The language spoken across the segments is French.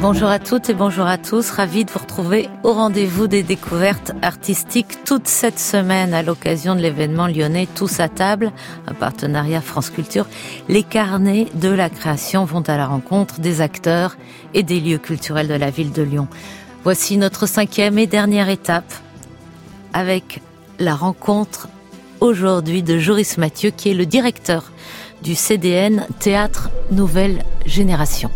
Bonjour à toutes et bonjour à tous, ravi de vous retrouver au rendez-vous des découvertes artistiques toute cette semaine à l'occasion de l'événement lyonnais Tous à table, un partenariat France Culture. Les carnets de la création vont à la rencontre des acteurs et des lieux culturels de la ville de Lyon. Voici notre 5e et dernière étape avec la rencontre aujourd'hui de Joris Mathieu qui est le directeur du CDN Théâtre Nouvelle Génération.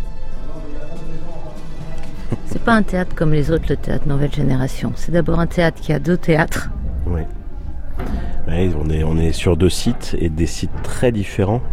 C'est pas un théâtre comme les autres, le théâtre Nouvelle Génération. C'est d'abord un théâtre qui a 2 théâtres. Oui. Oui, on est sur 2 sites et des sites très différents.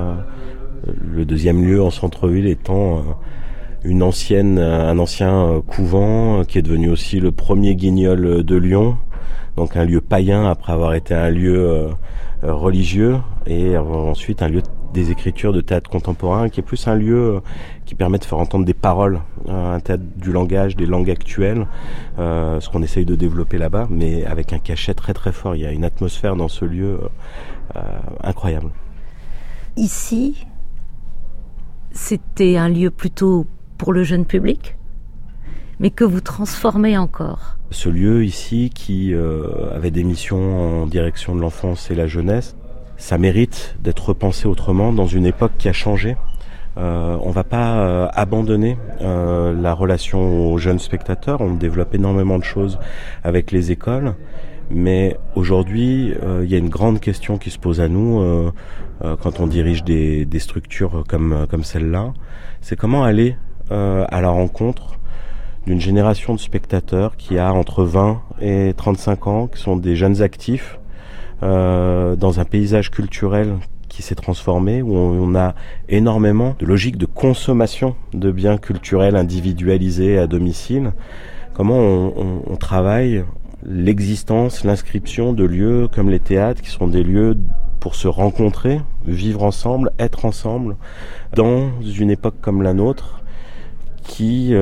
Le deuxième lieu en centre-ville étant un ancien couvent qui est devenu aussi le premier guignol de Lyon. Donc un lieu païen après avoir été un lieu religieux et ensuite un lieu des écritures de théâtre contemporain qui est plus un lieu qui permet de faire entendre des paroles, un théâtre du langage, des langues actuelles, ce qu'on essaye de développer là-bas, mais avec un cachet très très fort. Il y a une atmosphère dans ce lieu incroyable. Ici, c'était un lieu plutôt pour le jeune public, mais que vous transformez encore. Ce lieu ici qui avait des missions en direction de l'enfance et la jeunesse, ça mérite d'être repensé autrement dans une époque qui a changé. On va pas abandonner la relation aux jeunes spectateurs. On développe énormément de choses avec les écoles. Mais aujourd'hui, il y a une grande question qui se pose à nous quand on dirige des structures comme celle-là. C'est comment aller à la rencontre d'une génération de spectateurs qui a entre 20 et 35 ans, qui sont des jeunes actifs, dans un paysage culturel qui s'est transformé, où on a énormément de logique de consommation de biens culturels individualisés à domicile. Comment on travaille l'existence, l'inscription de lieux comme les théâtres, qui sont des lieux pour se rencontrer, vivre ensemble, être ensemble, dans une époque comme la nôtre, qui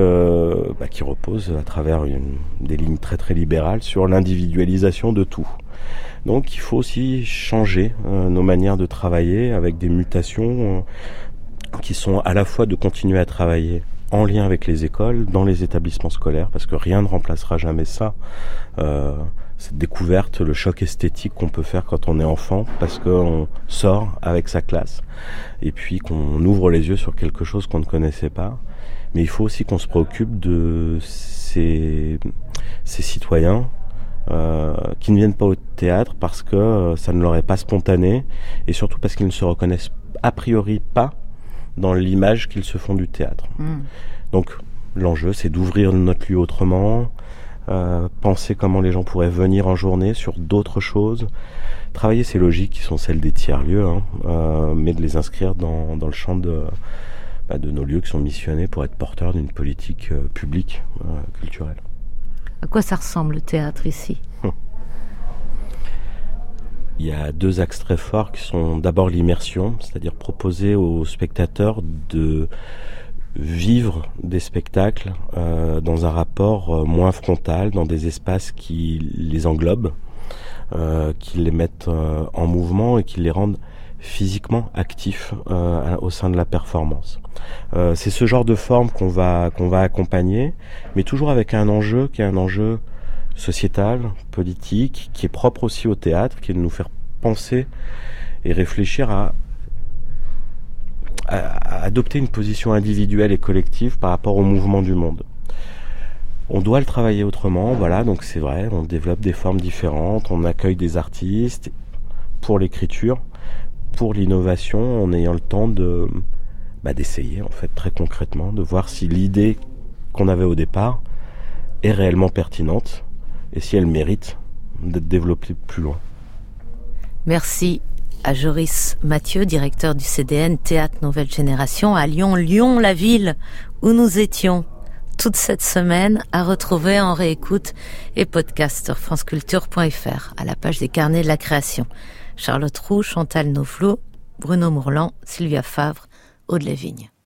repose à travers des lignes très très libérales sur l'individualisation de tout. Donc il faut aussi changer nos manières de travailler avec des mutations qui sont à la fois de continuer à travailler en lien avec les écoles, dans les établissements scolaires, parce que rien ne remplacera jamais ça. Cette découverte, le choc esthétique qu'on peut faire quand on est enfant, parce qu'on sort avec sa classe, et puis qu'on ouvre les yeux sur quelque chose qu'on ne connaissait pas. Mais il faut aussi qu'on se préoccupe de ces citoyens qui ne viennent pas au théâtre parce que ça ne leur est pas spontané, et surtout parce qu'ils ne se reconnaissent a priori pas dans l'image qu'ils se font du théâtre. Donc l'enjeu, c'est d'ouvrir notre lieu autrement, penser comment les gens pourraient venir en journée sur d'autres choses, travailler ces logiques qui sont celles des tiers-lieux, mais de les inscrire dans le champ de nos lieux qui sont missionnés pour être porteurs d'une politique publique culturelle. À quoi ça ressemble le théâtre ici ? Il y a 2 axes très forts qui sont d'abord l'immersion, c'est-à-dire proposer aux spectateurs de vivre des spectacles dans un rapport moins frontal, dans des espaces qui les englobent, qui les mettent en mouvement et qui les rendent physiquement actifs au sein de la performance. C'est ce genre de forme qu'on va accompagner, mais toujours avec un enjeu qui est un enjeu sociétal, politique, qui est propre aussi au théâtre, qui est de nous faire penser et réfléchir à adopter une position individuelle et collective par rapport au mouvement du monde. On doit le travailler autrement, voilà, donc c'est vrai, on développe des formes différentes, on accueille des artistes pour l'écriture, pour l'innovation, en ayant le temps d'essayer, en fait, très concrètement, de voir si l'idée qu'on avait au départ est réellement pertinente et si elle mérite d'être développée plus loin. Merci à Joris Mathieu, directeur du CDN Théâtre Nouvelle Génération à Lyon. Lyon, la ville où nous étions toute cette semaine, à retrouver en réécoute et podcast sur franceculture.fr à la page des carnets de la création. Charlotte Roux, Chantal Noflo, Bruno Mourlan, Sylvia Favre, Aude Lavigne.